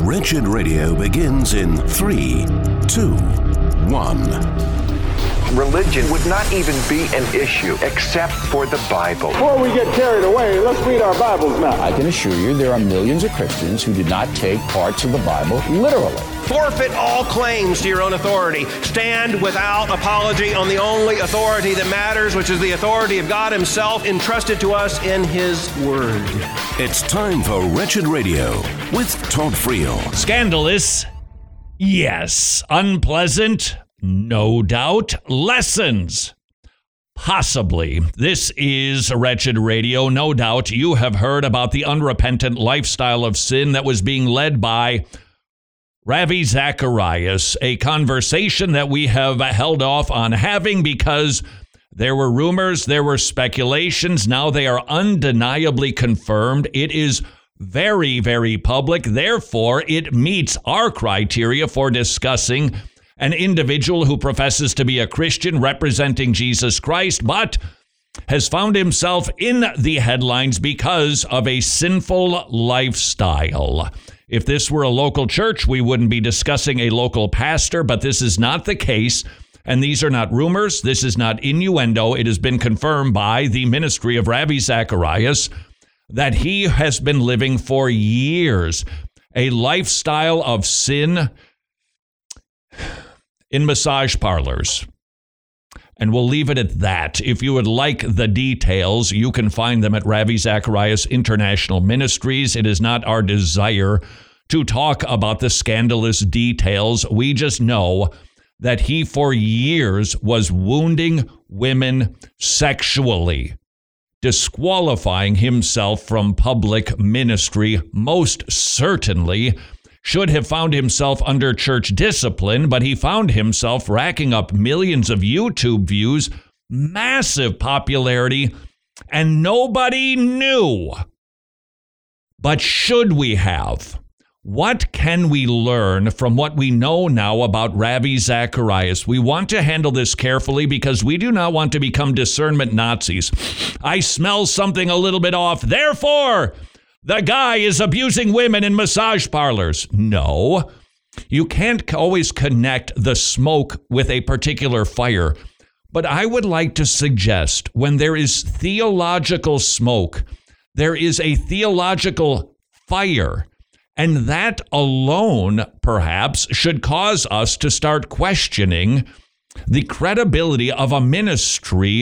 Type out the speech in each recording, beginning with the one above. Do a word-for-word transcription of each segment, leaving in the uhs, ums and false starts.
Wretched Radio begins in three, two, one. Religion would not even be an issue except for the Bible. Before we get carried away, let's read our Bibles now. I can assure you there are millions of Christians who did not take parts of the Bible literally. Forfeit all claims to your own authority. Stand without apology on the only authority that matters, which is the authority of God Himself entrusted to us in His Word. It's time for Wretched Radio with Todd Friel. Scandalous? Yes. Unpleasant? No doubt. Lessons? Possibly. This is Wretched Radio. No doubt you have heard about the unrepentant lifestyle of sin that was being led by Ravi Zacharias, a conversation that we have held off on having because there were rumors, there were speculations. Now they are undeniably confirmed. It is very, very public. Therefore, it meets our criteria for discussing an individual who professes to be a Christian representing Jesus Christ, but has found himself in the headlines because of a sinful lifestyle. If this were a local church, we wouldn't be discussing a local pastor, but this is not the case. And these are not rumors. This is not innuendo. It has been confirmed by the ministry of Ravi Zacharias that he has been living for years a lifestyle of sin in massage parlors. And we'll leave it at that. If you would like the details, you can find them at Ravi Zacharias International Ministries. It is not our desire to talk about the scandalous details. We just know that he for years was wounding women sexually, disqualifying himself from public ministry. Most certainly should have found himself under church discipline, but he found himself racking up millions of YouTube views, massive popularity, and nobody knew. But should we have? What can we learn from what we know now about Ravi Zacharias? We want to handle this carefully because we do not want to become discernment Nazis. I smell something a little bit off, therefore the guy is abusing women in massage parlors. No, you can't always connect the smoke with a particular fire. But I would like to suggest when there is theological smoke, there is a theological fire. And that alone, perhaps, should cause us to start questioning the credibility of a ministry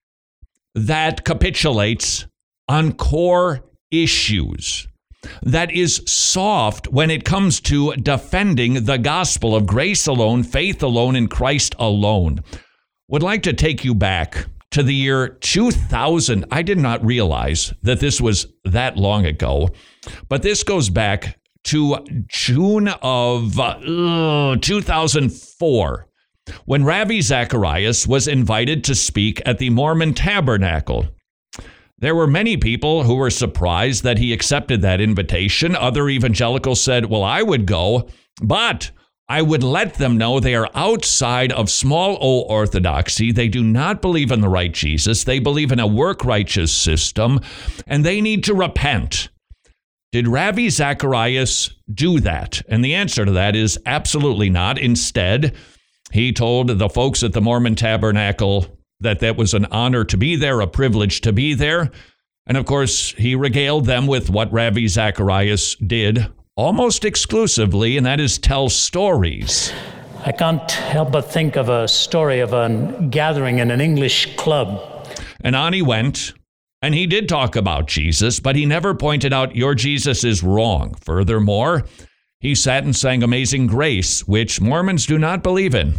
that capitulates on core issues, that is soft when it comes to defending the gospel of grace alone, faith alone, in Christ alone. Would like to take you back to the year two thousand. I did not realize that this was that long ago, but this goes back to June of uh, two thousand four, when Ravi Zacharias was invited to speak at the Mormon Tabernacle. There were many people who were surprised that he accepted that invitation. Other evangelicals said, well, I would go, but I would let them know they are outside of small o orthodoxy. They do not believe in the right Jesus. They believe in a work-righteous system, and they need to repent. Did Ravi Zacharias do that? And the answer to that is absolutely not. Instead, he told the folks at the Mormon Tabernacle that that was an honor to be there, a privilege to be there. And of course, he regaled them with what Ravi Zacharias did almost exclusively, and that is tell stories. I can't help but think of a story of a gathering in an English club. And on he went, and he did talk about Jesus, but he never pointed out your Jesus is wrong. Furthermore, he sat and sang Amazing Grace, which Mormons do not believe in.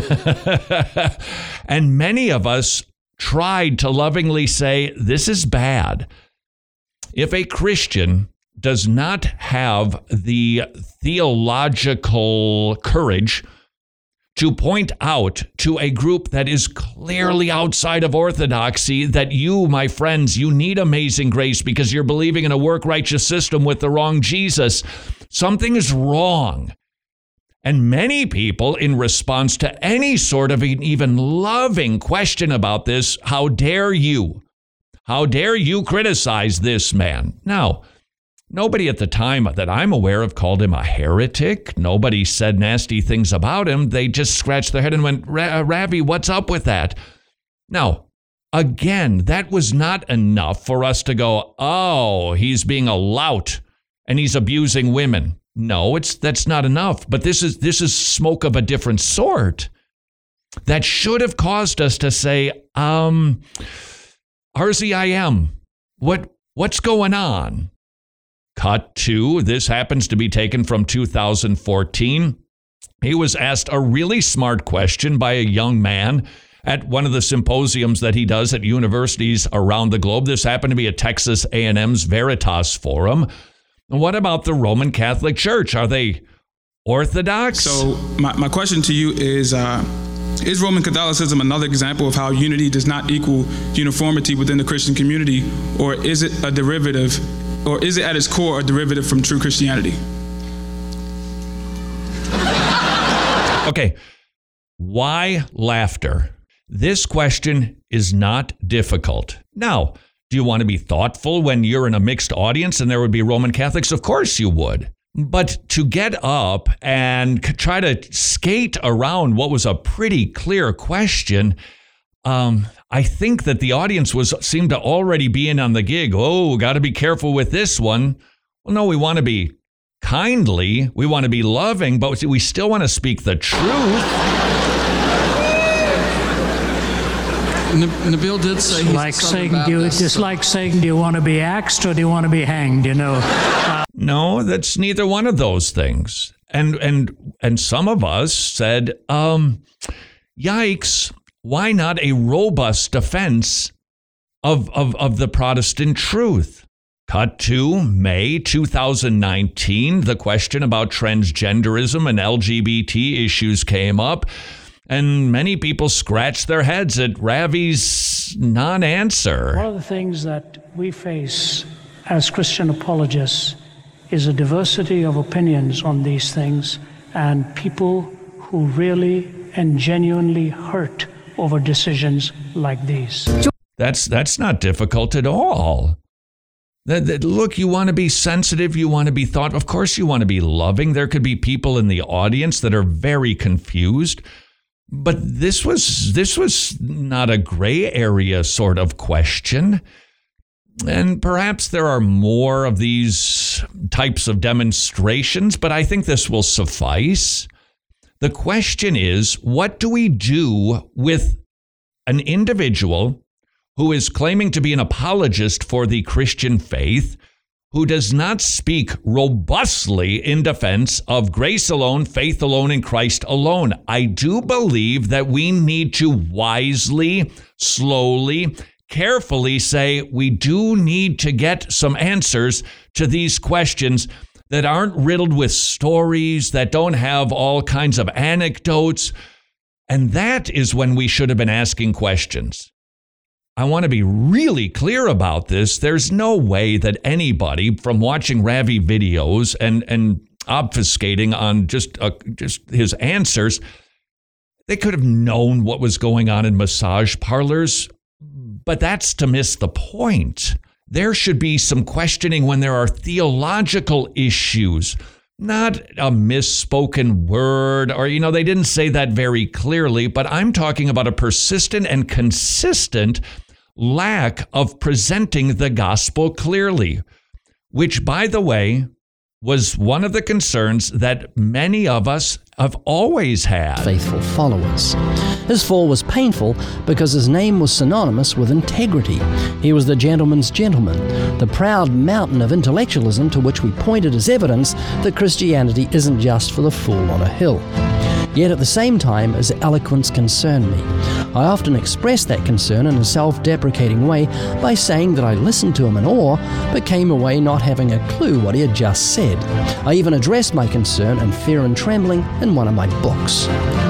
And many of us tried to lovingly say, this is bad. If a Christian does not have the theological courage to point out to a group that is clearly outside of orthodoxy that you, my friends, you need Amazing Grace because you're believing in a work-righteous system with the wrong Jesus, something is wrong. And many people, in response to any sort of even loving question about this, how dare you? How dare you criticize this man? Now, Nobody at the time that I'm aware of called him a heretic. Nobody said nasty things about him. They just scratched their head and went, Ravi, what's up with that? Now, again, that was not enough for us to go, oh, he's being a lout and he's abusing women. No, it's that's not enough. But this is this is smoke of a different sort. That should have caused us to say, um, R Z I M, what what's going on? Cut to, this happens to be taken from two thousand fourteen. He was asked a really smart question by a young man at one of the symposiums that he does at universities around the globe. This happened to be at Texas A and M's Veritas Forum. What about the Roman Catholic Church? Are they Orthodox? So my, my question to you is, uh, is Roman Catholicism another example of how unity does not equal uniformity within the Christian community, or is it a derivative, or is it at its core a derivative from true Christianity? Okay, why laughter? This question is not difficult. Now, do you want to be thoughtful when you're in a mixed audience and there would be Roman Catholics? Of course you would. But to get up and try to skate around what was a pretty clear question, um, I think that the audience was seemed to already be in on the gig. Oh, got to be careful with this one. Well, no, we want to be kindly. We want to be loving, but we still want to speak the truth. Nabil did say he's like saying, do you, it's like saying, do you want to be axed or do you want to be hanged? You know. Uh, no, that's neither one of those things. And and and some of us said, um, "Yikes! Why not a robust defense of of of the Protestant truth?" Cut to May two thousand nineteen. The question about transgenderism and L G B T issues came up. And many people scratch their heads at Ravi's non-answer. One of the things that we face as Christian apologists is a diversity of opinions on these things, and people who really and genuinely hurt over decisions like these. That's that's not difficult at all. That, that, look, you want to be sensitive, you want to be thoughtful. Of course you want to be loving. There could be people in the audience that are very confused. But this was this was not a gray area sort of question. And perhaps there are more of these types of demonstrations, but I think this will suffice. The question is, what do we do with an individual who is claiming to be an apologist for the Christian faith, who does not speak robustly in defense of grace alone, faith alone, and Christ alone? I do believe that we need to wisely, slowly, carefully say we do need to get some answers to these questions that aren't riddled with stories, that don't have all kinds of anecdotes. And that is when we should have been asking questions. I want to be really clear about this. There's no way that anybody from watching Ravi videos and, and obfuscating on just uh, just his answers, they could have known what was going on in massage parlors, but that's to miss the point. There should be some questioning when there are theological issues, not a misspoken word, or, you know, they didn't say that very clearly, but I'm talking about a persistent and consistent lack of presenting the gospel clearly, which, by the way, was one of the concerns that many of us have always had. Faithful followers. His fall was painful because his name was synonymous with integrity. He was the gentleman's gentleman, the proud mountain of intellectualism to which we pointed as evidence that Christianity isn't just for the fool on a hill. Yet at the same time, his eloquence concerned me. I often expressed that concern in a self-deprecating way by saying that I listened to him in awe, but came away not having a clue what he had just said. I even addressed my concern in Fear and Trembling in one of my books.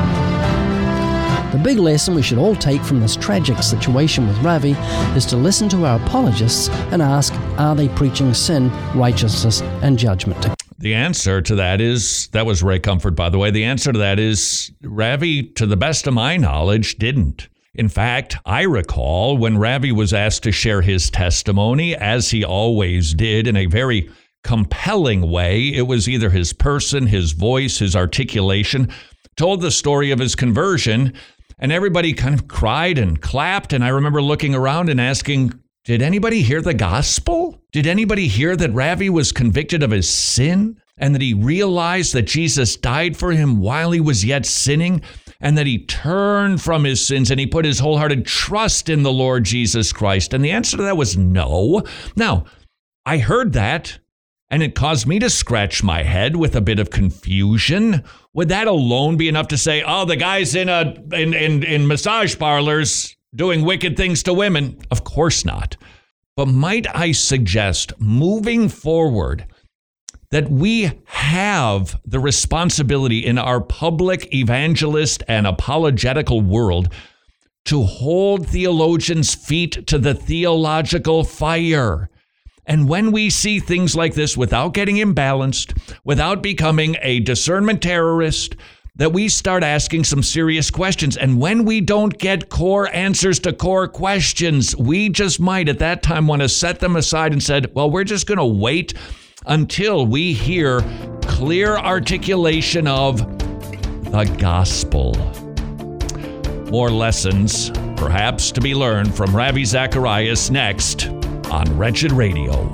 The big lesson we should all take from this tragic situation with Ravi is to listen to our apologists and ask, are they preaching sin, righteousness, and judgment? The answer to that is, that was Ray Comfort, by the way, the answer to that is Ravi, to the best of my knowledge, didn't. In fact, I recall when Ravi was asked to share his testimony, as he always did, in a very compelling way. It was either his person, his voice, his articulation, told the story of his conversion, and everybody kind of cried and clapped. And I remember looking around and asking, did anybody hear the gospel? Did anybody hear that Ravi was convicted of his sin and that he realized that Jesus died for him while he was yet sinning and that he turned from his sins and he put his wholehearted trust in the Lord Jesus Christ? And the answer to that was no. Now, I heard that and it caused me to scratch my head with a bit of confusion. Would that alone be enough to say, oh, the guy's in a in in, in massage parlors doing wicked things to women? Of course not. But might I suggest, moving forward, that we have the responsibility in our public evangelist and apologetical world to hold theologians' feet to the theological fire. And when we see things like this, without getting imbalanced, without becoming a discernment terrorist, that we start asking some serious questions. And when we don't get core answers to core questions, we just might at that time want to set them aside and said, well, we're just going to wait until we hear clear articulation of the gospel. More lessons, perhaps, to be learned from Ravi Zacharias next on Wretched Radio.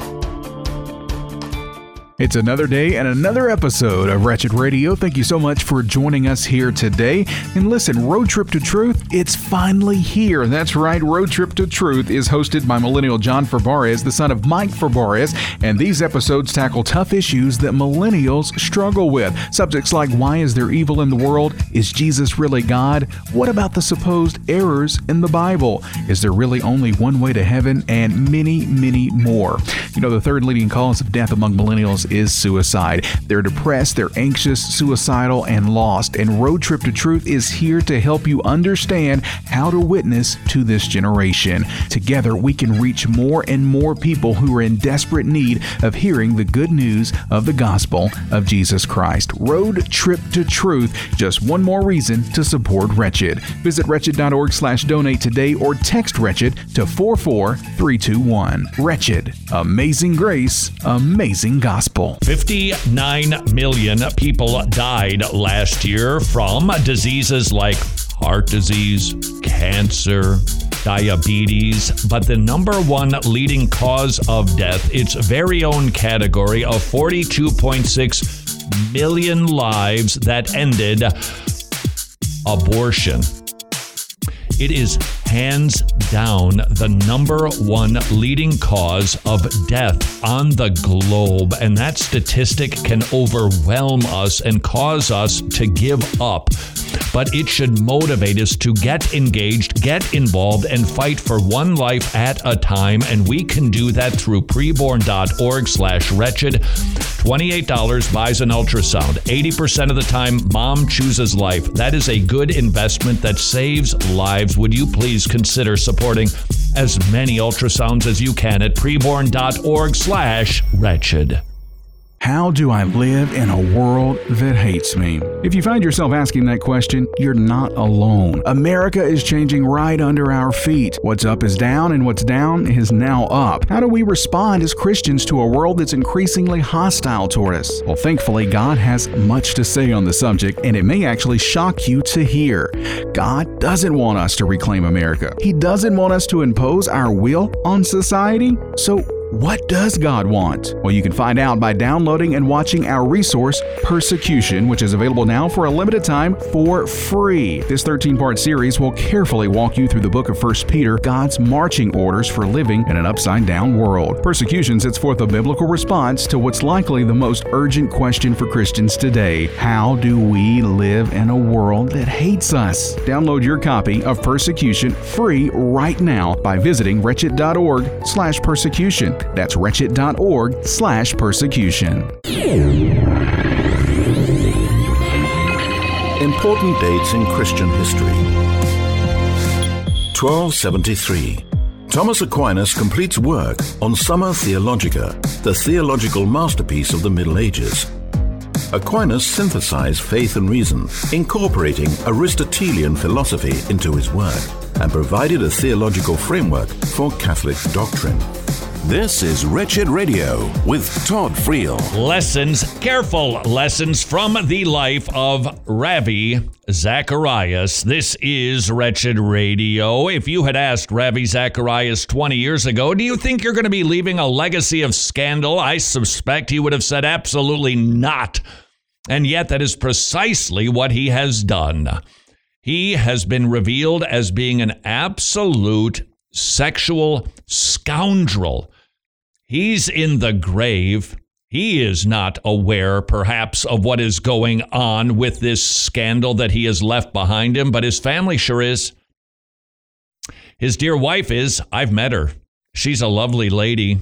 It's another day and another episode of Wretched Radio. Thank you so much for joining us here today. And listen, Road Trip to Truth, it's finally here. That's right, Road Trip to Truth is hosted by millennial John Fabarez, the son of Mike Fabarez, and these episodes tackle tough issues that millennials struggle with. Subjects like, why is there evil in the world? Is Jesus really God? What about the supposed errors in the Bible? Is there really only one way to heaven? And many, many more. You know, the third leading cause of death among millennials is suicide. They're depressed, they're anxious, suicidal, and lost. And Road Trip to Truth is here to help you understand how to witness to this generation. Together, we can reach more and more people who are in desperate need of hearing the good news of the gospel of Jesus Christ. Road Trip to Truth, just one more reason to support Wretched. Visit wretched.org slash donate today or text Wretched to four four three two one. Wretched. Amazing grace, amazing gospel. fifty-nine million people died last year from diseases like heart disease, cancer, diabetes, but the number one leading cause of death, its very own category of forty-two point six million lives that ended, abortion. It is hands down the number one leading cause of death on the globe. And that statistic can overwhelm us and cause us to give up. But it should motivate us to get engaged, get involved, and fight for one life at a time. And we can do that through preborn.org slash wretched. twenty-eight dollars buys an ultrasound. eighty percent of the time, mom chooses life. That is a good investment that saves lives. Would you please consider supporting as many ultrasounds as you can at preborn.org slash wretched. How do I live in a world that hates me? If you find yourself asking that question, you're not alone. America is changing right under our feet. What's up is down, and what's down is now up. How do we respond as Christians to a world that's increasingly hostile toward us? Well, thankfully, God has much to say on the subject, and it may actually shock you to hear. God doesn't want us to reclaim America. He doesn't want us to impose our will on society. So, what does God want? Well, you can find out by downloading and watching our resource, Persecution, which is available now for a limited time for free. This thirteen-part series will carefully walk you through the book of First Peter, God's marching orders for living in an upside-down world. Persecution sets forth a biblical response to what's likely the most urgent question for Christians today. How do we live in a world that hates us? Download your copy of Persecution free right now by visiting wretched.org slash persecution. That's wretched.org slash persecution. Important dates in Christian history. twelve seventy-three. Thomas Aquinas completes work on Summa Theologica, the theological masterpiece of the Middle Ages. Aquinas synthesized faith and reason, incorporating Aristotelian philosophy into his work, and provided a theological framework for Catholic doctrine. This is Wretched Radio with Todd Friel. Lessons, careful lessons from the life of Ravi Zacharias. This is Wretched Radio. If you had asked Ravi Zacharias twenty years ago, do you think you're going to be leaving a legacy of scandal? I suspect he would have said absolutely not. And yet that is precisely what he has done. He has been revealed as being an absolute sexual scoundrel. He's in the grave. He is not aware, perhaps, of what is going on with this scandal that he has left behind him, but his family sure is. His dear wife is. I've met her. She's a lovely lady.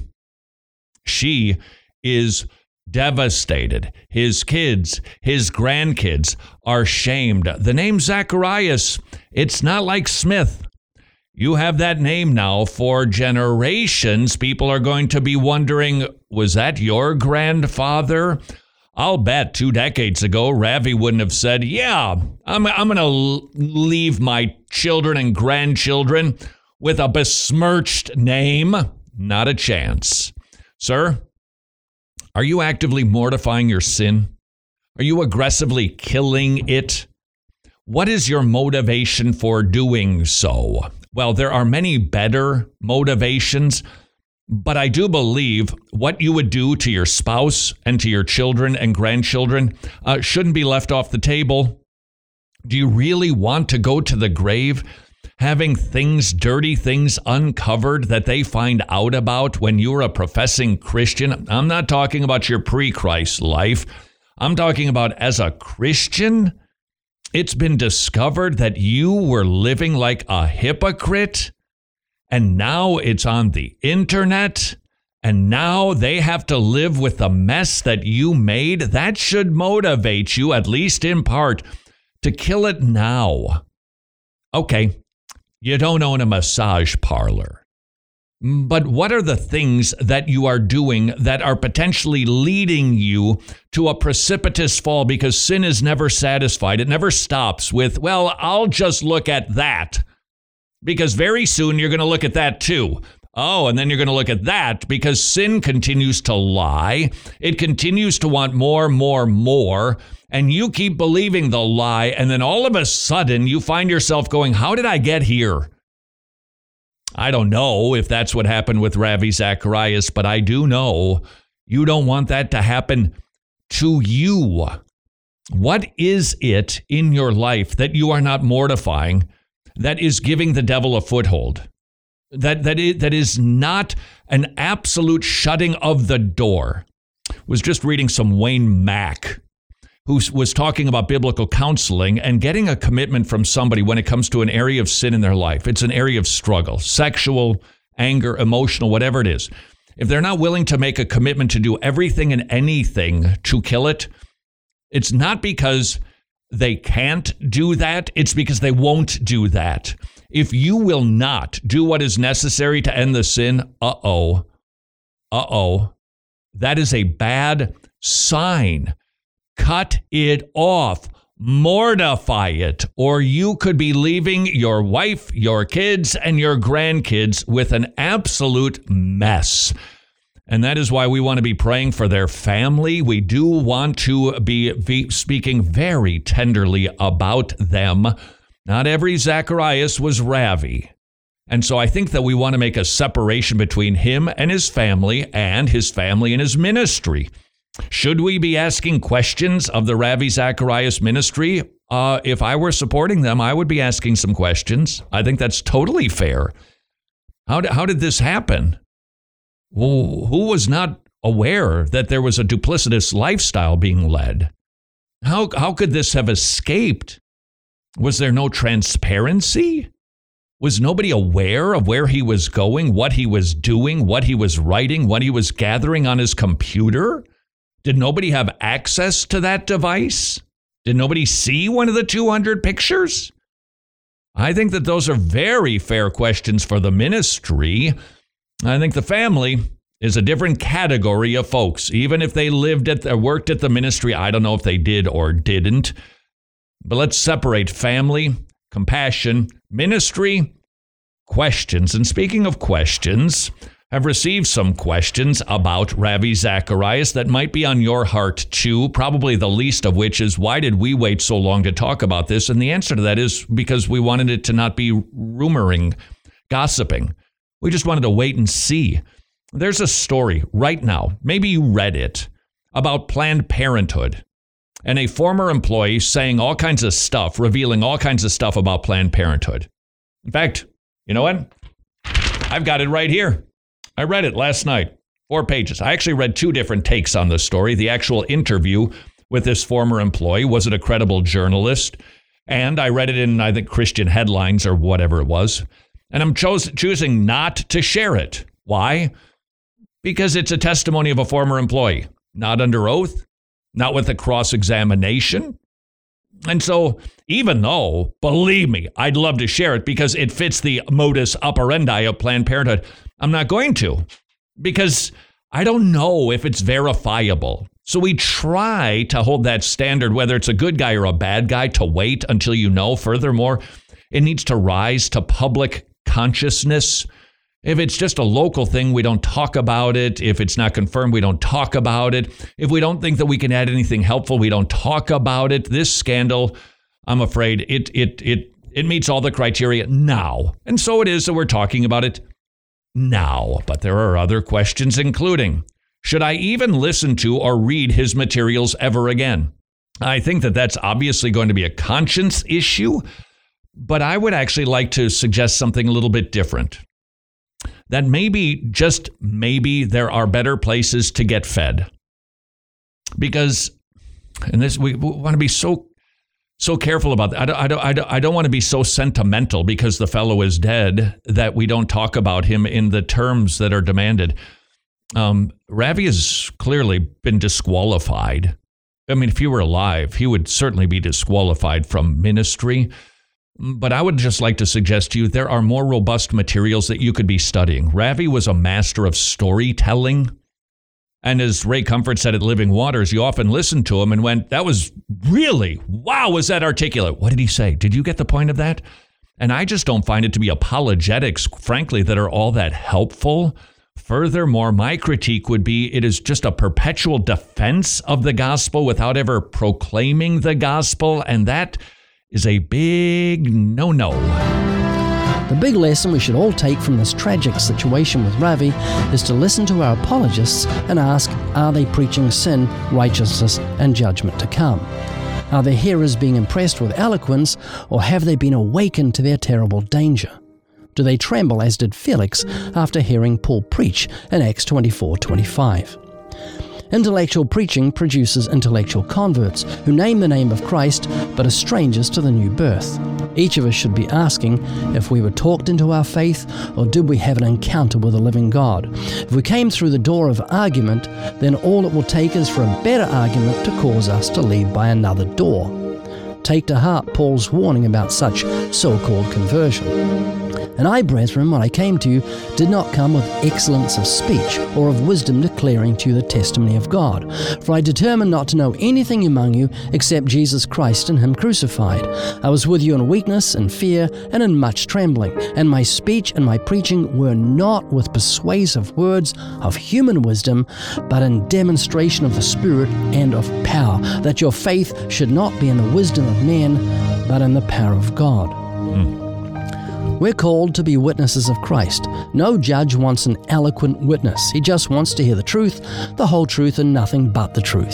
She is devastated. His kids, his grandkids are shamed. The name Zacharias, it's not like Smith. You have that name now for generations. People are going to be wondering, was that your grandfather? I'll bet two decades ago, Ravi wouldn't have said, yeah, I'm, I'm going to leave my children and grandchildren with a besmirched name. Not a chance. Sir, are you actively mortifying your sin? Are you aggressively killing it? What is your motivation for doing so? Well, there are many better motivations, but I do believe what you would do to your spouse and to your children and grandchildren uh, shouldn't be left off the table. Do you really want to go to the grave having things, dirty things uncovered that they find out about when you're a professing Christian? I'm not talking about your pre-Christ life. I'm talking about as a Christian. It's been discovered that you were living like a hypocrite, and now it's on the internet, and now they have to live with the mess that you made. That should motivate you, at least in part, to kill it now. Okay, you don't own a massage parlor. But what are the things that you are doing that are potentially leading you to a precipitous fall? Because sin is never satisfied. It never stops with, well, I'll just look at that. Because very soon you're going to look at that too. Oh, and then you're going to look at that because sin continues to lie. It continues to want more, more, more. And you keep believing the lie. And then all of a sudden you find yourself going, how did I get here? I don't know if that's what happened with Ravi Zacharias, but I do know you don't want that to happen to you. What is it in your life that you are not mortifying that is giving the devil a foothold? That that is, that is not an absolute shutting of the door. I was just reading some Wayne Mack, who was talking about biblical counseling and getting a commitment from somebody when it comes to an area of sin in their life. It's an area of struggle, sexual, anger, emotional, whatever it is. If they're not willing to make a commitment to do everything and anything to kill it, it's not because they can't do that. It's because they won't do that. If you will not do what is necessary to end the sin, uh-oh, uh-oh, that is a bad sign. Cut it off, mortify it, or you could be leaving your wife, your kids, and your grandkids with an absolute mess. And that is why we want to be praying for their family. We do want to be, be speaking very tenderly about them. Not every Zacharias was Ravi. And so I think that we want to make a separation between him and his family and his family and his ministry. Should we be asking questions of the Ravi Zacharias ministry? Uh, if I were supporting them, I would be asking some questions. I think that's totally fair. How did, how did this happen? Well, who was not aware that there was a duplicitous lifestyle being led? How, how could this have escaped? Was there no transparency? Was nobody aware of where he was going, what he was doing, what he was writing, what he was gathering on his computer? Did nobody have access to that device? Did nobody see one of the two hundred pictures? I think that those are very fair questions for the ministry. I think the family is a different category of folks. Even if they lived at or worked at the ministry, I don't know if they did or didn't. But let's separate family, compassion, ministry, questions. And speaking of questions, have received some questions about Ravi Zacharias that might be on your heart too, probably the least of which is, why did we wait so long to talk about this? And the answer to that is because we wanted it to not be rumoring, gossiping. We just wanted to wait and see. There's a story right now, maybe you read it, about Planned Parenthood and a former employee saying all kinds of stuff, revealing all kinds of stuff about Planned Parenthood. In fact, you know what? I've got it right here. I read it last night, four pages. I actually read two different takes on the story. The actual interview with this former employee, was it a credible journalist? And I read it in, I think, Christian Headlines or whatever it was. And I'm chose- choosing not to share it. Why? Because it's a testimony of a former employee, not under oath, not with a cross-examination. And so even though, believe me, I'd love to share it because it fits the modus operandi of Planned Parenthood, I'm not going to, because I don't know if it's verifiable. So we try to hold that standard, whether it's a good guy or a bad guy, to wait until you know. Furthermore, it needs to rise to public consciousness. If it's just a local thing, we don't talk about it. If it's not confirmed, we don't talk about it. If we don't think that we can add anything helpful, we don't talk about it. This scandal, I'm afraid, it it it it meets all the criteria now. And so it is that we're talking about it now. But there are other questions, including, should I even listen to or read his materials ever again? I think that that's obviously going to be a conscience issue, but I would actually like to suggest something a little bit different. That maybe, just maybe, there are better places to get fed. Because, and this, we, we want to be so so careful about that. I don't, I don't, I don't, I don't want to be so sentimental because the fellow is dead that we don't talk about him in the terms that are demanded. Um, Ravi has clearly been disqualified. I mean, if he were alive, he would certainly be disqualified from ministry. But I would just like to suggest to you, there are more robust materials that you could be studying. Ravi was a master of storytelling. And as Ray Comfort said at Living Waters, you often listened to him and went, that was really, wow, was that articulate? What did he say? Did you get the point of that? And I just don't find it to be apologetics, frankly, that are all that helpful. Furthermore, my critique would be it is just a perpetual defense of the gospel without ever proclaiming the gospel. And that is a big no-no. The big lesson we should all take from this tragic situation with Ravi is to listen to our apologists and ask, are they preaching sin, righteousness, and judgment to come? Are their hearers being impressed with eloquence, or have they been awakened to their terrible danger? Do they tremble as did Felix after hearing Paul preach in Acts twenty-four twenty-five? Intellectual preaching produces intellectual converts who name the name of Christ but are strangers to the new birth. Each of us should be asking if we were talked into our faith or did we have an encounter with the living God. If we came through the door of argument, then all it will take is for a better argument to cause us to leave by another door. Take to heart Paul's warning about such so-called conversion. And I, brethren, when I came to you, did not come with excellence of speech or of wisdom declaring to you the testimony of God. For I determined not to know anything among you except Jesus Christ and Him crucified. I was with you in weakness and fear and in much trembling. And my speech and my preaching were not with persuasive words of human wisdom, but in demonstration of the Spirit and of power, that your faith should not be in the wisdom of men, but in the power of God. Mm. We're called to be witnesses of Christ. No judge wants an eloquent witness. He just wants to hear the truth, the whole truth, and nothing but the truth.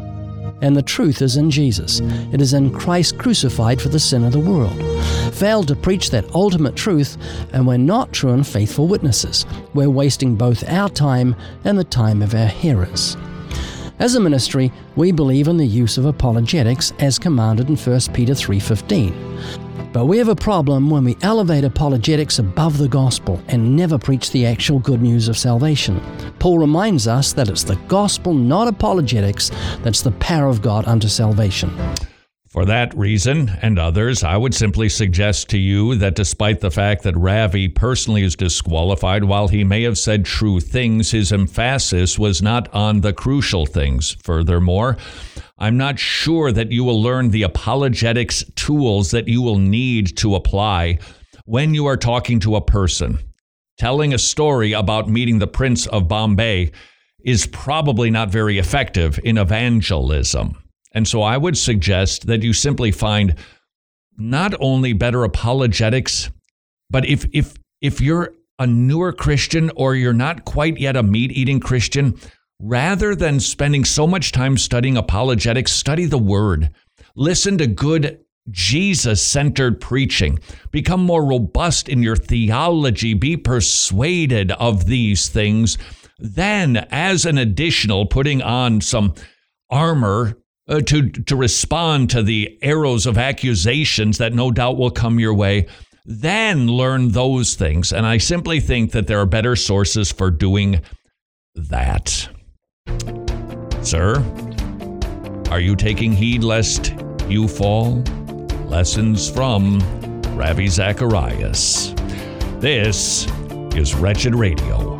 And the truth is in Jesus. It is in Christ crucified for the sin of the world. Fail to preach that ultimate truth, and we're not true and faithful witnesses. We're wasting both our time and the time of our hearers. As a ministry, we believe in the use of apologetics as commanded in First Peter three fifteen. But we have a problem when we elevate apologetics above the gospel and never preach the actual good news of salvation. Paul reminds us that it's the gospel, not apologetics, that's the power of God unto salvation. For that reason and others, I would simply suggest to you that despite the fact that Ravi personally is disqualified, while he may have said true things, his emphasis was not on the crucial things. Furthermore, I'm not sure that you will learn the apologetics tools that you will need to apply when you are talking to a person. telling a story about meeting the Prince of Bombay is probably not very effective in evangelism. And so I would suggest that you simply find not only better apologetics, but if if if you're a newer Christian or you're not quite yet a meat-eating Christian, rather than spending so much time studying apologetics, study the Word. Listen to good Jesus-centered preaching. Become more robust in your theology. Be persuaded of these things. Then, as an additional, putting on some armor uh, to, to respond to the arrows of accusations that no doubt will come your way, then learn those things. And I simply think that there are better sources for doing that. Sir, are you taking heed lest you fall? Lessons from Ravi Zacharias. This is Wretched Radio.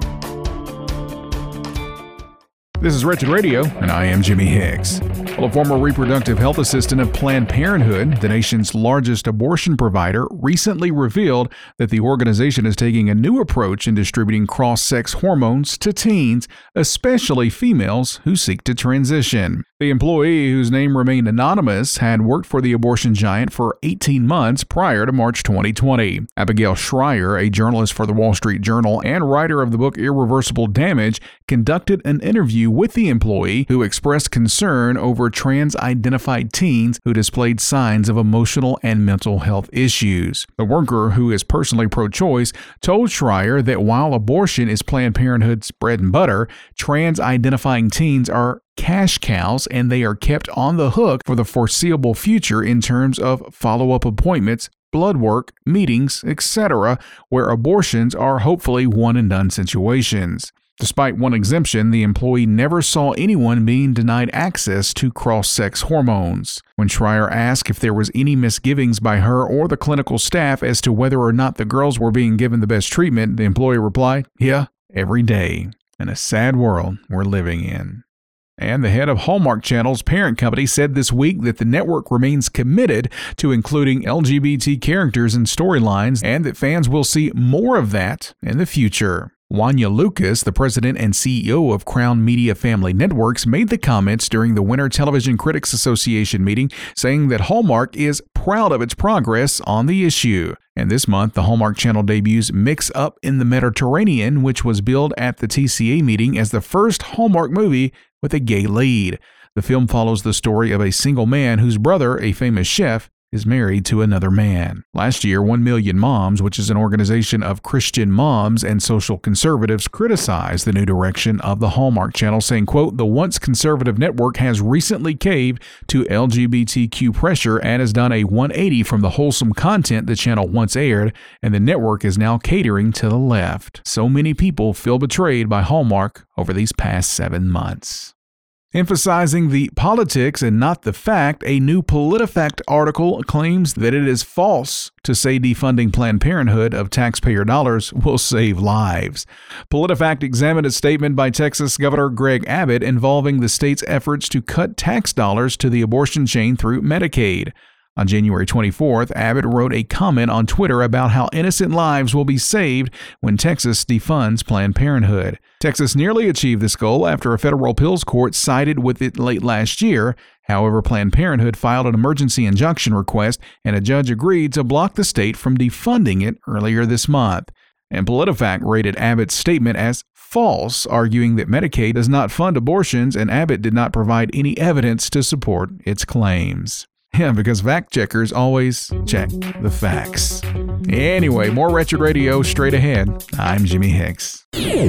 This is Wretched Radio, and I am Jimmy Hicks. Well, a former reproductive health assistant of Planned Parenthood, the nation's largest abortion provider, recently revealed that the organization is taking a new approach in distributing cross-sex hormones to teens, especially females who seek to transition. The employee, whose name remained anonymous, had worked for the abortion giant for eighteen months prior to March twenty twenty. Abigail Schreier, a journalist for the Wall Street Journal and writer of the book Irreversible Damage, conducted an interview with the employee who expressed concern over trans-identified teens who displayed signs of emotional and mental health issues. The worker, who is personally pro-choice, told Schreier that while abortion is Planned Parenthood's bread and butter, trans-identifying teens are cash cows and they are kept on the hook for the foreseeable future in terms of follow-up appointments, blood work, meetings, et cetera, where abortions are hopefully one-and-done situations. Despite one exemption, the employee never saw anyone being denied access to cross-sex hormones. When Schreier asked if there was any misgivings by her or the clinical staff as to whether or not the girls were being given the best treatment, the employee replied, "Yeah, every day." In a sad world we're living in. And the head of Hallmark Channel's parent company said this week that the network remains committed to including L G B T characters and storylines and that fans will see more of that in the future. Wanya Lucas, the president and C E O of Crown Media Family Networks, made the comments during the Winter Television Critics Association meeting, saying that Hallmark is proud of its progress on the issue. And this month, the Hallmark Channel debuts Mix Up in the Mediterranean, which was billed at the T C A meeting as the first Hallmark movie with a gay lead. The film follows the story of a single man whose brother, a famous chef, is married to another man. Last year, One Million Moms, which is an organization of Christian moms and social conservatives, criticized the new direction of the Hallmark Channel, saying, quote, "The once conservative network has recently caved to L G B T Q pressure and has done a one eighty from the wholesome content the channel once aired, and the network is now catering to the left. So many people feel betrayed by Hallmark over these past seven months." Emphasizing the politics and not the fact, a new PolitiFact article claims that it is false to say defunding Planned Parenthood of taxpayer dollars will save lives. PolitiFact examined a statement by Texas Governor Greg Abbott involving the state's efforts to cut tax dollars to the abortion chain through Medicaid. On January twenty-fourth, Abbott wrote a comment on Twitter about how innocent lives will be saved when Texas defunds Planned Parenthood. Texas nearly achieved this goal after a federal appeals court sided with it late last year. However, Planned Parenthood filed an emergency injunction request, and a judge agreed to block the state from defunding it earlier this month. And PolitiFact rated Abbott's statement as false, arguing that Medicaid does not fund abortions and Abbott did not provide any evidence to support its claims. Yeah, because fact checkers always check the facts. Anyway, more Wretched Radio straight ahead. I'm Jimmy Hicks.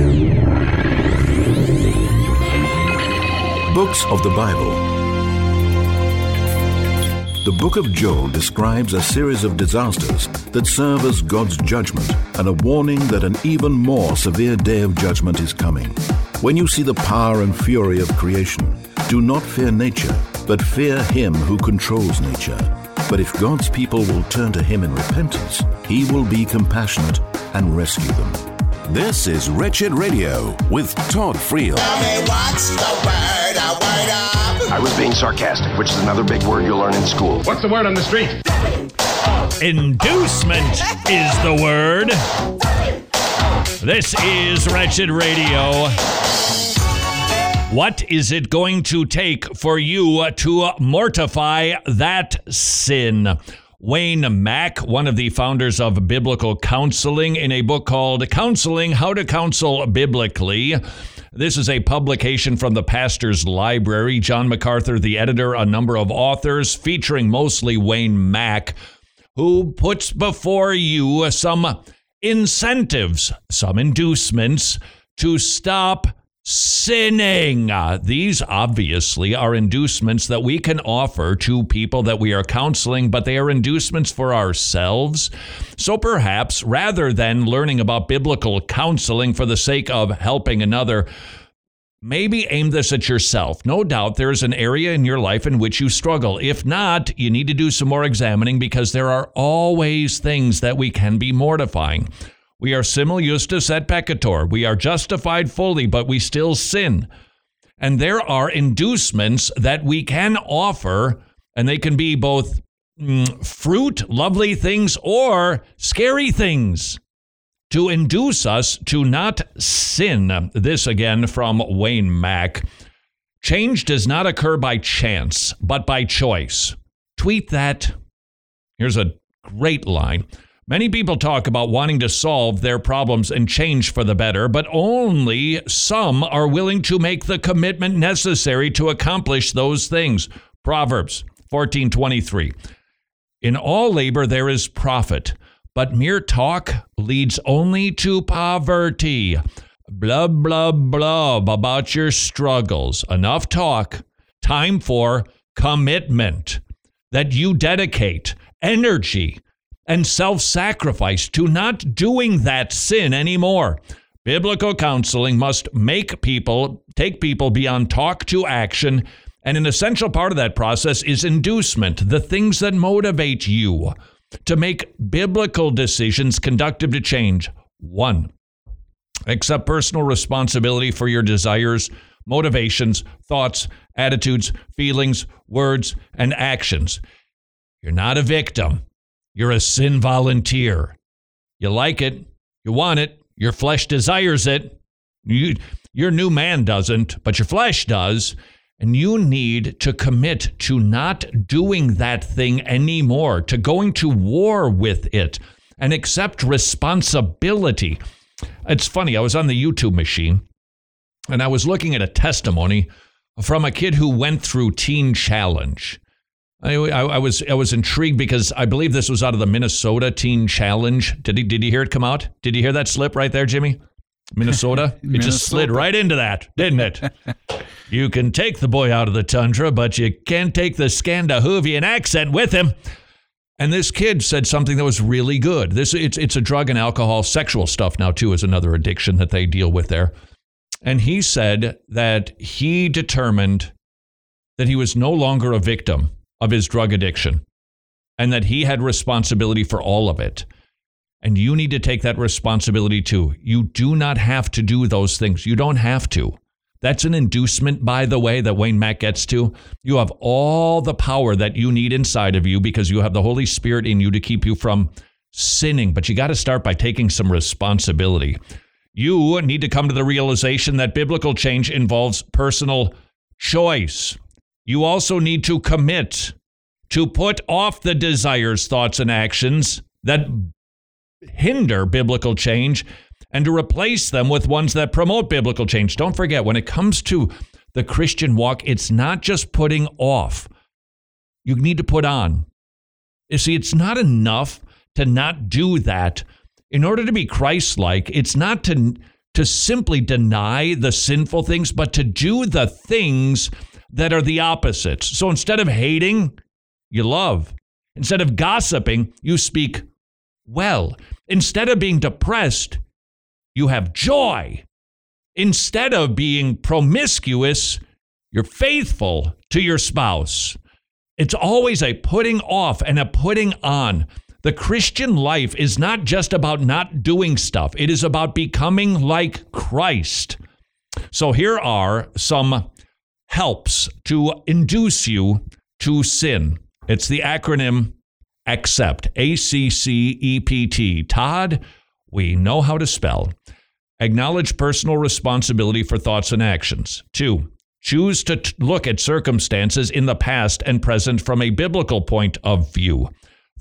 Books of the Bible. The book of Joel describes a series of disasters that serve as God's judgment and a warning that an even more severe day of judgment is coming. When you see the power and fury of creation, do not fear nature, but fear him who controls nature. But if God's people will turn to him in repentance, he will be compassionate and rescue them. This is Wretched Radio with Todd Friel. Tell me what's the word, a word up. I was being sarcastic, which is another big word you'll learn in school. What's the word on the street? Inducement is the word. This is Wretched Radio. What is it going to take for you to mortify that sin? Wayne Mack, one of the founders of Biblical Counseling, in a book called Counseling, How to Counsel Biblically. This is a publication from the Pastor's Library. John MacArthur, the editor, a number of authors, featuring mostly Wayne Mack, who puts before you some incentives, some inducements to stop sinning. Uh, these obviously are inducements that we can offer to people that we are counseling, but they are inducements for ourselves. So perhaps rather than learning about biblical counseling for the sake of helping another, maybe aim this at yourself. No doubt there is an area in your life in which you struggle. If not, you need to do some more examining, because there are always things that we can be mortifying. We are simul justus et peccator. We are justified fully, but we still sin. And there are inducements that we can offer, and they can be both mm, fruit, lovely things, or scary things to induce us to not sin. This again from Wayne Mack. Change does not occur by chance, but by choice. Tweet that. Here's a great line. Many people talk about wanting to solve their problems and change for the better, but only some are willing to make the commitment necessary to accomplish those things. Proverbs fourteen twenty-three. In all labor there is profit, but mere talk leads only to poverty. Blub, blub, blub about your struggles. Enough talk. Time for commitment. That you dedicate energy and self-sacrifice to not doing that sin anymore. Biblical counseling must make people, take people beyond talk to action, and an essential part of that process is inducement, the things that motivate you to make biblical decisions conducive to change. One, accept personal responsibility for your desires, motivations, thoughts, attitudes, feelings, words, and actions. You're not a victim. You're a sin volunteer. You like it. You want it. Your flesh desires it. You, your new man doesn't, but your flesh does. And you need to commit to not doing that thing anymore, to going to war with it and accept responsibility. It's funny. I was on the YouTube machine and I was looking at a testimony from a kid who went through Teen Challenge. I, I, I was I was intrigued because I believe this was out of the Minnesota Teen Challenge. Did he, did you hear it come out? Did you hear that slip right there, Jimmy? Minnesota? It Minnesota. Just slid right into that, didn't it? You can take the boy out of the tundra, but you can't take the Scandinavian accent with him. And this kid said something that was really good. This it's it's a drug and alcohol, sexual stuff now too is another addiction that they deal with there. And he said that he determined that he was no longer a victim of his drug addiction, and that he had responsibility for all of it. And you need to take that responsibility too. You do not have to do those things. You don't have to. That's an inducement, by the way, that Wayne Mack gets to. You have all the power that you need inside of you because you have the Holy Spirit in you to keep you from sinning. But you got to start by taking some responsibility. You need to come to the realization that biblical change involves personal choice. You also need to commit to put off the desires, thoughts, and actions that hinder biblical change and to replace them with ones that promote biblical change. Don't forget, when it comes to the Christian walk, it's not just putting off. You need to put on. You see, it's not enough to not do that. In order to be Christ-like, it's not to, to simply deny the sinful things, but to do the things that are the opposites. So instead of hating, you love. Instead of gossiping, you speak well. Instead of being depressed, you have joy. Instead of being promiscuous, you're faithful to your spouse. It's always a putting off and a putting on. The Christian life is not just about not doing stuff. It is about becoming like Christ. So here are some helps to induce you to sin. It's the acronym ACCEPT, A C C E P T. Todd, we know how to spell. Acknowledge personal responsibility for thoughts and actions. Two, choose to t- look at circumstances in the past and present from a biblical point of view.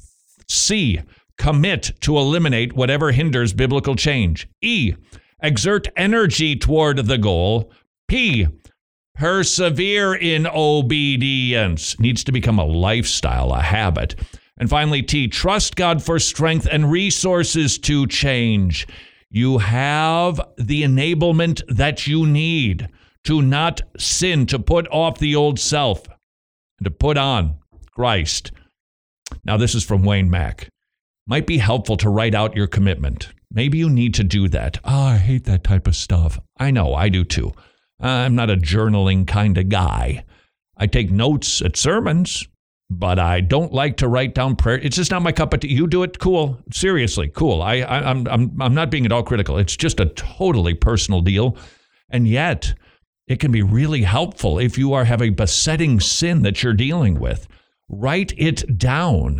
C, commit to eliminate whatever hinders biblical change. E, exert energy toward the goal. P, persevere in obedience. Needs to become a lifestyle, a habit. And finally, T, trust God for strength and resources to change. You have the enablement that you need to not sin, to put off the old self, and to put on Christ. Now, this is from Wayne Mack. Might be helpful to write out your commitment. Maybe you need to do that. Oh, I hate that type of stuff. I know, I do too. I'm not a journaling kind of guy. I take notes at sermons, but I don't like to write down prayer. It's just not my cup of tea. You do it, cool. Seriously, cool. I, I, I'm, I'm, I'm not being at all critical. It's just a totally personal deal. And yet, it can be really helpful if you are have a besetting sin that you're dealing with. Write it down.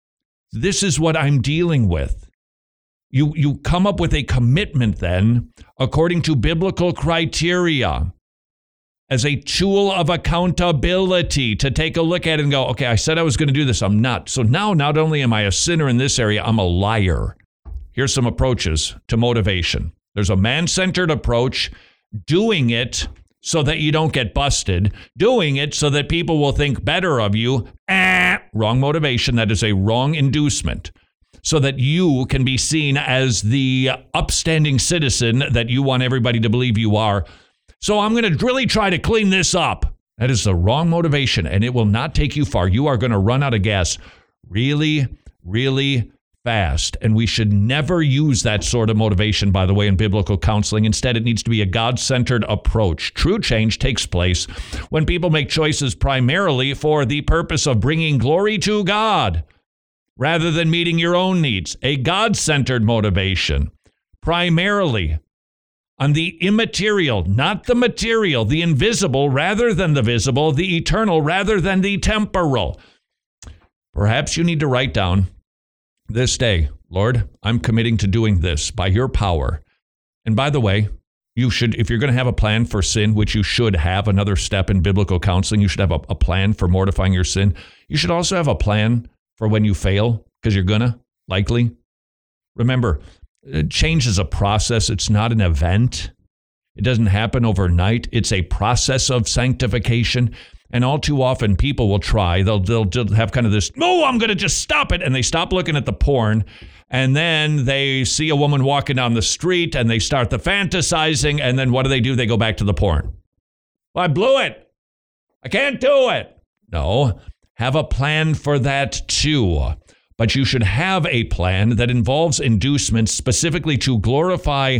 This is what I'm dealing with. You, you come up with a commitment then, according to biblical criteria, as a tool of accountability to take a look at it and go, okay, I said I was going to do this. I'm not. So now not only am I a sinner in this area, I'm a liar. Here's some approaches to motivation. There's a man-centered approach, doing it so that you don't get busted, doing it so that people will think better of you. Eh, wrong motivation. That is a wrong inducement. So that you can be seen as the upstanding citizen that you want everybody to believe you are. So I'm going to really try to clean this up. That is the wrong motivation, and it will not take you far. You are going to run out of gas really, really fast. And we should never use that sort of motivation, by the way, in biblical counseling. Instead, it needs to be a God-centered approach. True change takes place when people make choices primarily for the purpose of bringing glory to God, rather than meeting your own needs. A God-centered motivation, primarily on the immaterial, not the material, the invisible rather than the visible, the eternal rather than the temporal. Perhaps you need to write down this day, Lord, I'm committing to doing this by your power. And by the way, you should, if you're going to have a plan for sin, which you should have, another step in biblical counseling, you should have a, a plan for mortifying your sin. You should also have a plan for when you fail, because you're going to, likely. Remember, change is a process. It's not an event. It doesn't happen overnight. It's a process of sanctification. And all too often, people will try. They'll, they'll, they'll have kind of this, no, I'm going to just stop it. And they stop looking at the porn. And then they see a woman walking down the street and they start the fantasizing. And then what do they do? They go back to the porn. Well, I blew it. I can't do it. No, have a plan for that too. But you should have a plan that involves inducements specifically to glorify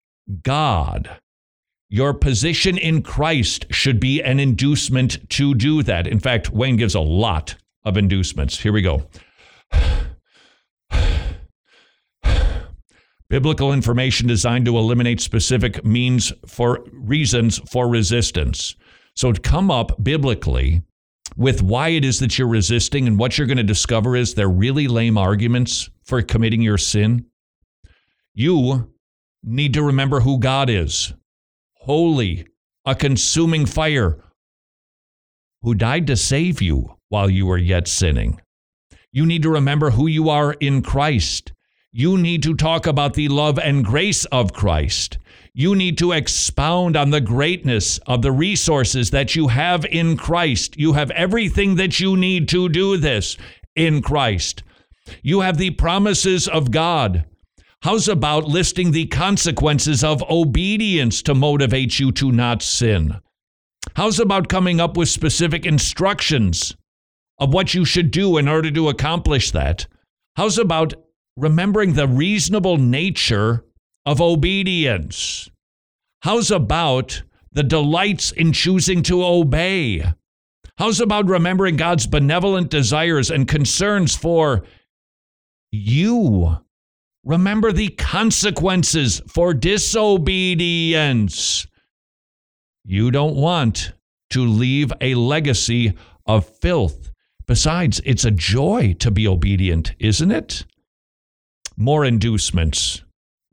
God. Your position in Christ should be an inducement to do that. In fact, Wayne gives a lot of inducements. Here we go. Biblical information designed to eliminate specific means for reasons for resistance. So to come up biblically with why it is that you're resisting, and what you're going to discover is they're really lame arguments for committing your sin. You need to remember who God is. Holy, a consuming fire, who died to save you while you were yet sinning. You need to remember who you are in Christ. You need to talk about the love and grace of Christ. You need to expound on the greatness of the resources that you have in Christ. You have everything that you need to do this in Christ. You have the promises of God. How's about listing the consequences of obedience to motivate you to not sin? How's about coming up with specific instructions of what you should do in order to accomplish that? How's about remembering the reasonable nature of obedience? How's about the delights in choosing to obey? How's about remembering God's benevolent desires and concerns for you? Remember the consequences for disobedience. You don't want to leave a legacy of filth. Besides, it's a joy to be obedient, isn't it? More inducements.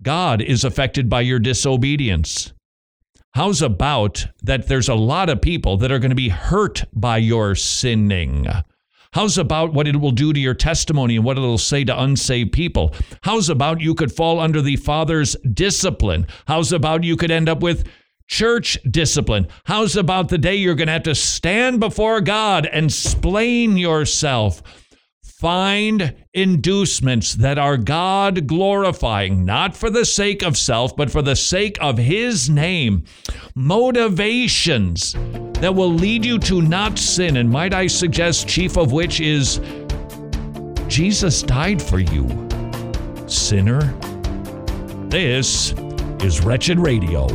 God is affected by your disobedience? How's about that there's a lot of people that are going to be hurt by your sinning? How's about what it will do to your testimony and what it'll say to unsaved people? How's about you could fall under the Father's discipline? How's about you could end up with church discipline? How's about the day you're going to have to stand before God and explain yourself? Find inducements that are God glorifying, not for the sake of self, but for the sake of His name. Motivations that will lead you to not sin. And might I suggest, chief of which is Jesus died for you, sinner. This is Wretched Radio.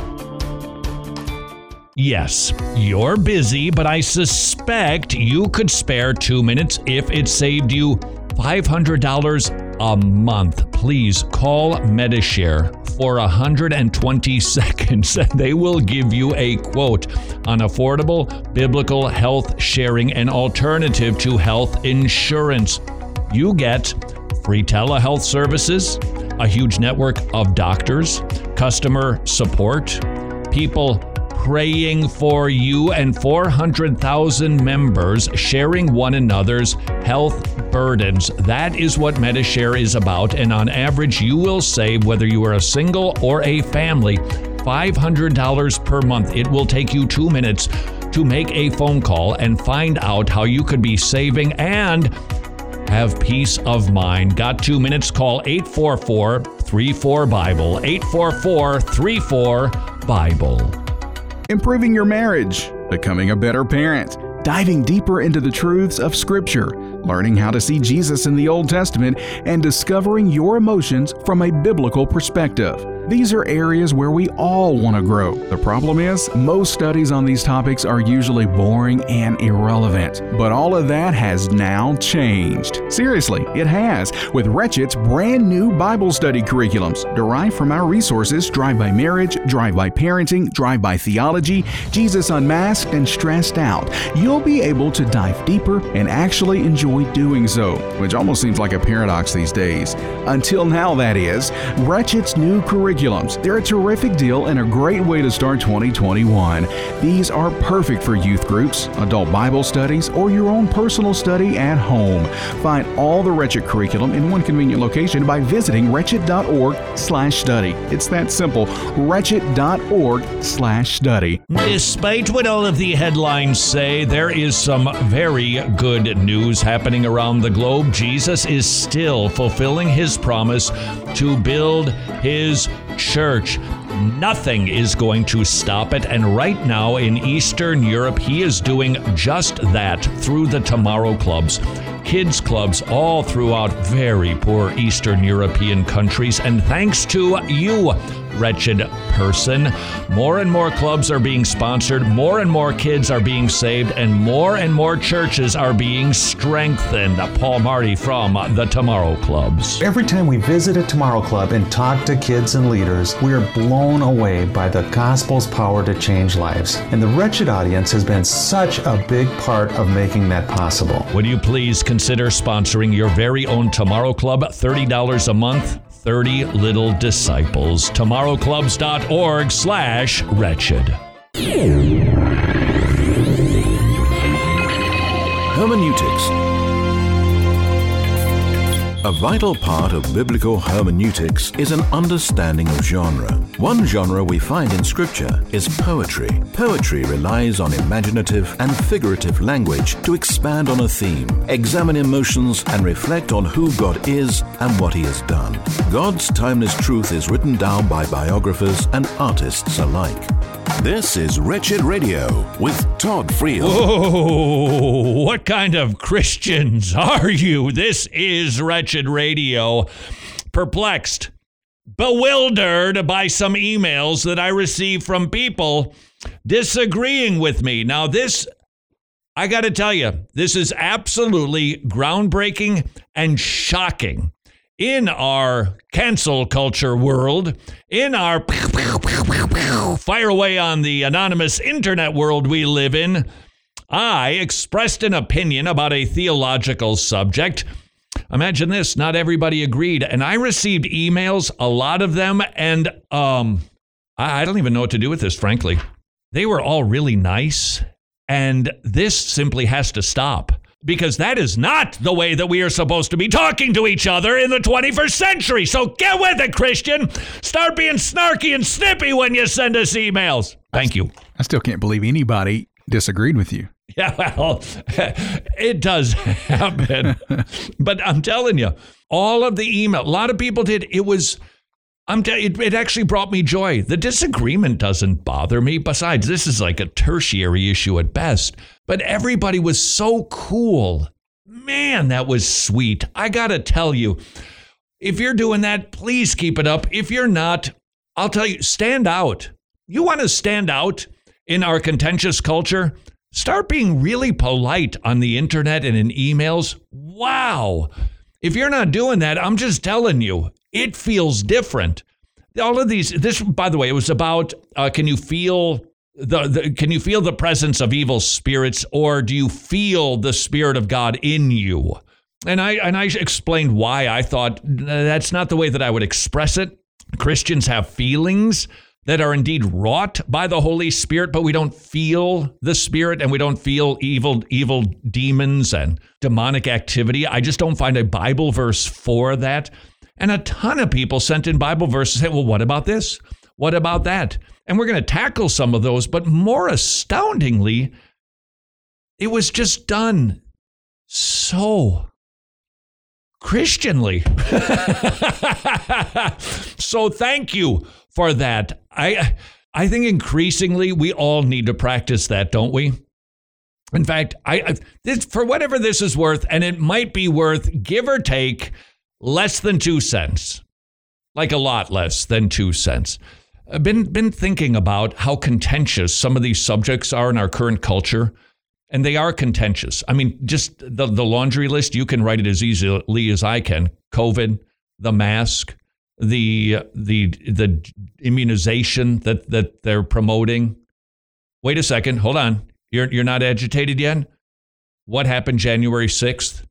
Yes, you're busy, but I suspect you could spare two minutes if it saved you five hundred dollars a month. Please call Medishare for one hundred twenty seconds, and they will give you a quote on affordable biblical health sharing, an alternative to health insurance. You get free telehealth services, a huge network of doctors, customer support, people praying for you, and four hundred thousand members sharing one another's health burdens. That is what Medishare is about, and on average, you will save, whether you are a single or a family, five hundred dollars per month. It will take you two minutes to make a phone call and find out how you could be saving and have peace of mind. Got two minutes? Call eight four four, three four, Bible, eight four four, three four, Bible. Improving your marriage, becoming a better parent, diving deeper into the truths of Scripture, learning how to see Jesus in the Old Testament, and discovering your emotions from a biblical perspective. These are areas where we all want to grow. The problem is, most studies on these topics are usually boring and irrelevant. But all of that has now changed. Seriously, it has, with Wretched's brand new Bible study curriculums derived from our resources Drive-By Marriage, Drive-By Parenting, Drive-By Theology, Jesus Unmasked, and Stressed Out. You'll be able to dive deeper and actually enjoy doing so, which almost seems like a paradox these days. Until now, that is. Wretched's new curriculums. They're a terrific deal and a great way to start twenty twenty-one. These are perfect for youth groups, adult Bible studies, or your own personal study at home. Find all the Wretched curriculum in one convenient location by visiting wretched.org slash study. It's that simple, wretched.org slash study. Despite what all of the headlines say, there is some very good news happening around the globe. Jesus is still fulfilling His promise to build His church. Nothing is going to stop it. And right now in Eastern Europe, He is doing just that through the Tomorrow Clubs. Kids clubs all throughout very poor Eastern European countries. And thanks to you, wretched person, more and more clubs are being sponsored, more and more kids are being saved, and more and more churches are being strengthened. Paul Marty from the Tomorrow Clubs. Every time we visit a Tomorrow Club and talk to kids and leaders, we are blown away by the gospel's power to change lives. And the Wretched audience has been such a big part of making that possible. Would you please consider sponsoring your very own Tomorrow Club? thirty dollars a month. thirty Little Disciples. tomorrowclubs.org slash wretched. Hermeneutics. A vital part of biblical hermeneutics is an understanding of genre. One genre we find in Scripture is poetry. Poetry relies on imaginative and figurative language to expand on a theme, examine emotions, and reflect on who God is and what He has done. God's timeless truth is written down by biographers and artists alike. This is Wretched Radio with Todd Friel. Whoa, what kind of Christians are you? This is Wretched Radio. Perplexed, bewildered by some emails that I received from people disagreeing with me. Now this, I got to tell you, this is absolutely groundbreaking and shocking. In our cancel culture world, in our fire away on the anonymous internet world we live in, I expressed an opinion about a theological subject Imagine this, not everybody agreed. And I received emails, a lot of them, and um, I, I don't even know what to do with this, frankly. They were all really nice, and this simply has to stop. Because that is not the way that we are supposed to be talking to each other in the twenty-first century. So get with it, Christian. Start being snarky and snippy when you send us emails. Thank you. I still can't believe anybody disagreed with you. Yeah, well, it does happen. But I'm telling you, all of the email, a lot of people did. It was, I'm t- it, it actually brought me joy. The disagreement doesn't bother me. Besides, this is like a tertiary issue at best. But everybody was so cool. Man, that was sweet. I got to tell you, if you're doing that, please keep it up. If you're not, I'll tell you, stand out. You want to stand out in our contentious culture? Start being really polite on the internet and in emails. Wow. If you're not doing that, I'm just telling you, it feels different. All of these, this, by the way, it was about, uh, can you feel the, the, can you feel the presence of evil spirits, or do you feel the Spirit of God in you? And I, and I explained why I thought that's not the way that I would express it. Christians have feelings that are indeed wrought by the Holy Spirit, but we don't feel the Spirit, and we don't feel evil, evil demons and demonic activity. I just don't find a Bible verse for that. And a ton of people sent in Bible verses saying, well, what about this? What about that? And we're going to tackle some of those, but more astoundingly, it was just done so Christianly. So thank you for that. I I think increasingly we all need to practice that, don't we? In fact, I, I this, for whatever this is worth, and it might be worth, give or take, less than two cents, like a lot less than two cents. I've been been thinking about how contentious some of these subjects are in our current culture. And they are contentious. I mean, just the, the laundry list, you can write it as easily as I can. COVID, the mask, the the the immunization that, that they're promoting. Wait a second, hold on. You're you're not agitated yet? What happened January sixth?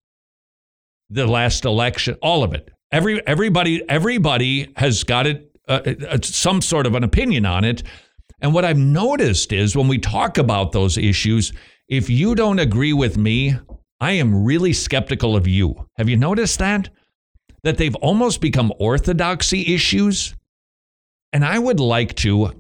The last election, all of it. Every everybody everybody has got it uh, some sort of an opinion on it. And what I've noticed is when we talk about those issues, if you don't agree with me, I am really skeptical of you. Have you noticed that? That they've almost become orthodoxy issues? And I would like to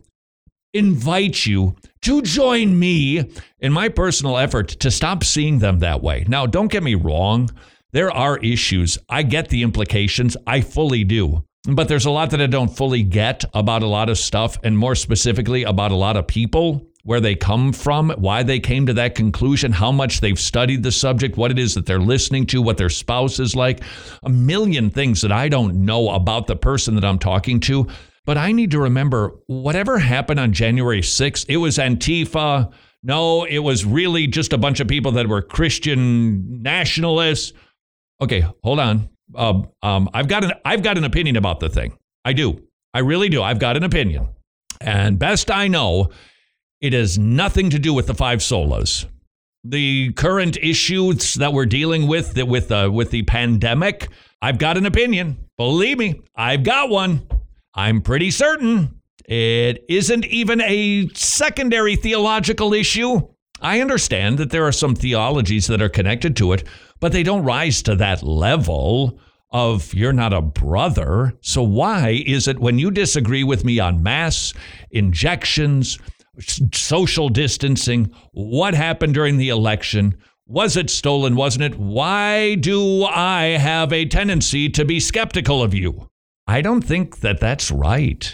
invite you to join me in my personal effort to stop seeing them that way. Now, don't get me wrong. There are issues. I get the implications. I fully do. But there's a lot that I don't fully get about a lot of stuff, and more specifically about a lot of people, where they come from, why they came to that conclusion, how much they've studied the subject, what it is that they're listening to, what their spouse is like, a million things that I don't know about the person that I'm talking to. But I need to remember, whatever happened on January sixth, it was Antifa. No, it was really just a bunch of people that were Christian nationalists. Okay, hold on. Uh, um, I've got an I've got an opinion about the thing. I do. I really do. I've got an opinion. And best I know, it has nothing to do with the five solas. The current issues that we're dealing with, that with uh, with the pandemic, I've got an opinion. Believe me, I've got one. I'm pretty certain it isn't even a secondary theological issue. I understand that there are some theologies that are connected to it, but they don't rise to that level of you're not a brother. So why is it when you disagree with me on mass injections, social distancing, what happened during the election, was it stolen, wasn't it? Why do I have a tendency to be skeptical of you? I don't think that that's right.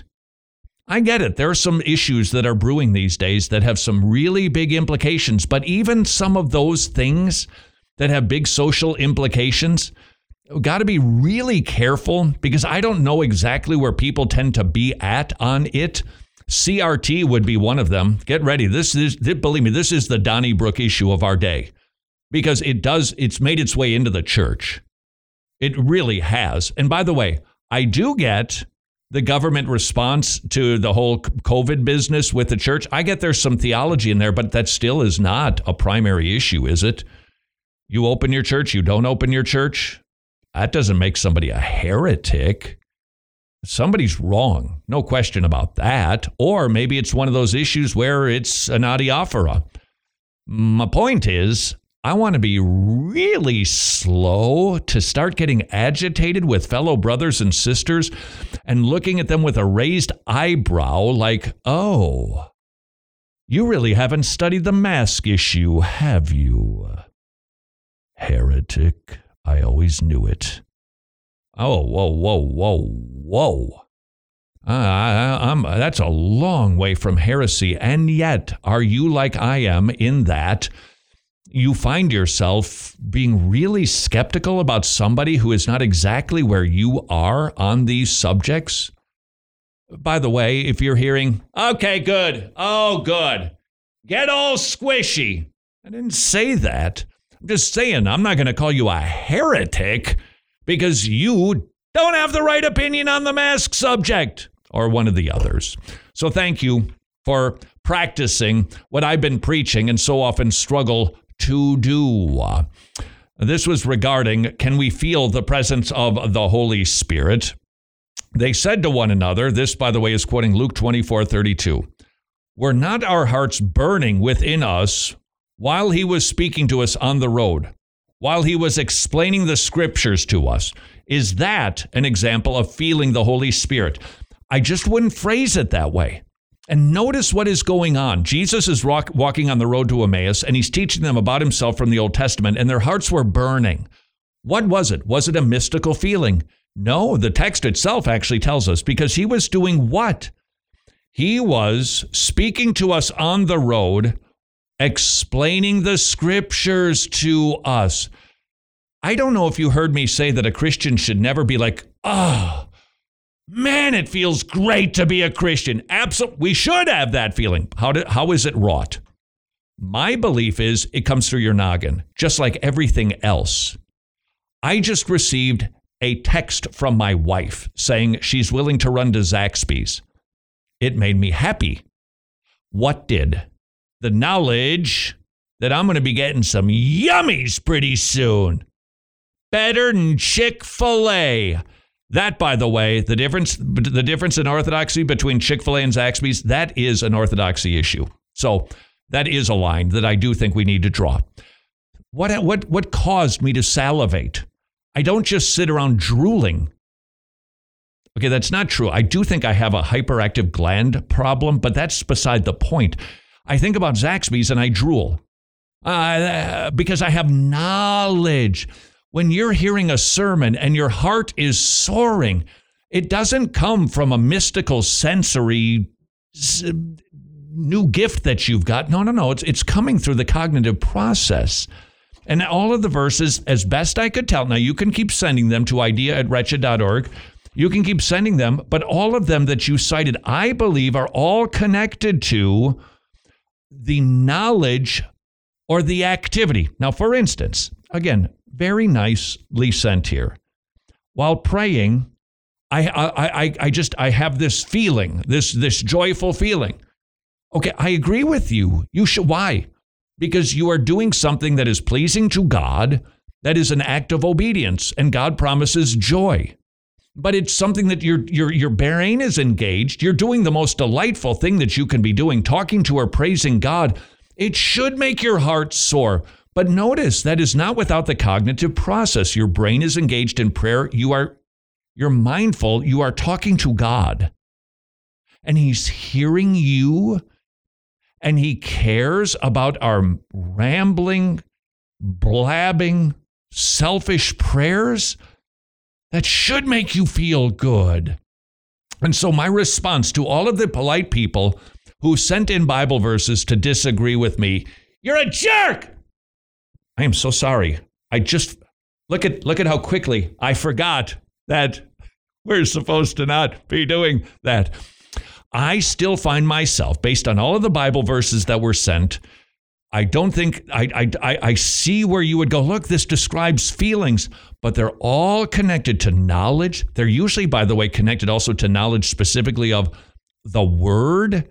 I get it. There are some issues that are brewing these days that have some really big implications, but even some of those things that have big social implications, got to be really careful, because I don't know exactly where people tend to be at on it. C R T would be one of them. Get ready. This is, believe me, this is the Donnybrook issue of our day, because it does, it's made its way into the church. It really has. And by the way, I do get the government response to the whole COVID business with the church. I get there's some theology in there, but that still is not a primary issue, is it? You open your church, you don't open your church. that doesn't make somebody a heretic. Somebody's wrong. No question about that. Or maybe it's one of those issues where it's an adiaphora. My point is, I want to be really slow to start getting agitated with fellow brothers and sisters and looking at them with a raised eyebrow like, oh, you really haven't studied the mask issue, have you? Heretic, I always knew it. Oh, whoa, whoa, whoa, whoa. Uh, I, I'm, that's a long way from heresy. And yet, are you like I am in that you find yourself being really skeptical about somebody who is not exactly where you are on these subjects? By the way, if you're hearing, okay, good, oh, good, get all squishy. I didn't say that. I'm just saying I'm not going to call you a heretic because you don't have the right opinion on the mask subject or one of the others. So thank you for practicing what I've been preaching and so often struggle to do. This was regarding, can we feel the presence of the Holy Spirit? They said to one another, this, by the way, is quoting Luke twenty-four thirty-two, were not our hearts burning within us while he was speaking to us on the road, while he was explaining the scriptures to us? Is that an example of feeling the Holy Spirit? I just wouldn't phrase it that way. And notice what is going on. Jesus is rock, walking on the road to Emmaus, and he's teaching them about himself from the Old Testament, and their hearts were burning. What was it? Was it a mystical feeling? No, the text itself actually tells us, because he was doing what? He was speaking to us on the road, explaining the scriptures to us. I don't know if you heard me say that a Christian should never be like, oh, man, it feels great to be a Christian. Absolutely, we should have that feeling. How do, how is it wrought? My belief is it comes through your noggin, just like everything else. I just received a text from my wife saying she's willing to run to Zaxby's. It made me happy. What did? The knowledge that I'm going to be getting some yummies pretty soon. Better than Chick-fil-A. That, by the way, the difference the difference in orthodoxy between Chick-fil-A and Zaxby's, that is an orthodoxy issue. So that is a line that I do think we need to draw. What what what caused me to salivate? I don't just sit around drooling. Okay, that's not true. I do think I have a hyperactive gland problem, but that's beside the point. I think about Zaxby's and I drool uh, because I have knowledge. When you're hearing a sermon and your heart is soaring, it doesn't come from a mystical sensory new gift that you've got. No, no, no. It's it's coming through the cognitive process. And all of the verses, as best I could tell, now you can keep sending them to idea at wretched dot org. You can keep sending them, but all of them that you cited, I believe, are all connected to the knowledge or the activity. Now, for instance, again, very nicely sent here. While praying, I, I, I, I just, I have this feeling, this, this joyful feeling. Okay, I agree with you. You should. Why? Because you are doing something that is pleasing to God, that is an act of obedience, and God promises joy. But it's something that your your your brain is engaged. You're doing the most delightful thing that you can be doing, talking to or praising God. It should make your heart soar. But notice that is not without the cognitive process. Your brain is engaged in prayer. You are you're mindful. You are talking to God. And he's hearing you. And he cares about our rambling, blabbing, selfish prayers. That should make you feel good. And so my response to all of the polite people who sent in Bible verses to disagree with me, you're a jerk! I am so sorry. I just, look at look at how quickly I forgot that we're supposed to not be doing that. I still find myself, based on all of the Bible verses that were sent, I don't think, I, I, I see where you would go, look, this describes feelings, but they're all connected to knowledge. They're usually, by the way, connected also to knowledge specifically of the Word.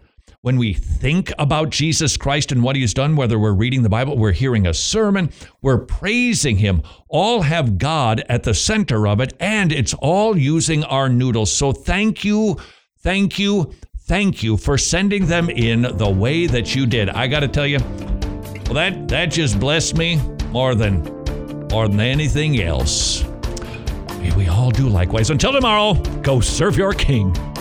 when we think about Jesus Christ and what he has done, whether we're reading the Bible, we're hearing a sermon, we're praising him, all have God at the center of it, and it's all using our noodles. So thank you, thank you, thank you for sending them in the way that you did. I got to tell you, well, that, that just blessed me more than, more than anything else. May we all do likewise. Until tomorrow, go serve your King.